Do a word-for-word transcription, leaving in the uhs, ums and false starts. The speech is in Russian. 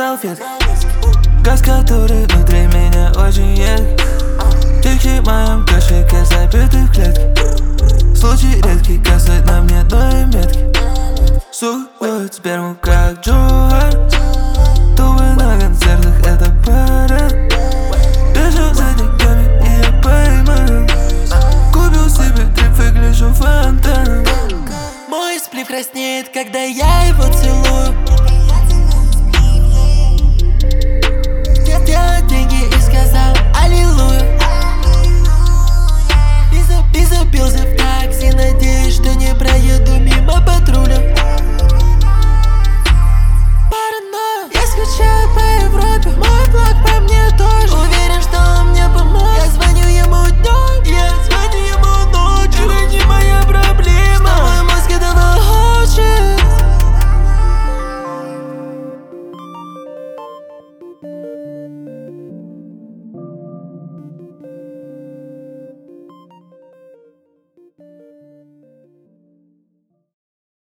салфетки. Газ, который внутри меня очень едкий. Тихий в моем кошельке забиты в клетке. Случай редкий, касает на мне одной метки. Суют сперму как Джоар. Тубы на концертах, это парад. Бежал за деньгами и я поймаю. Купил себе трип и гляжу фонтан. Мой сплив краснеет, когда я его целую.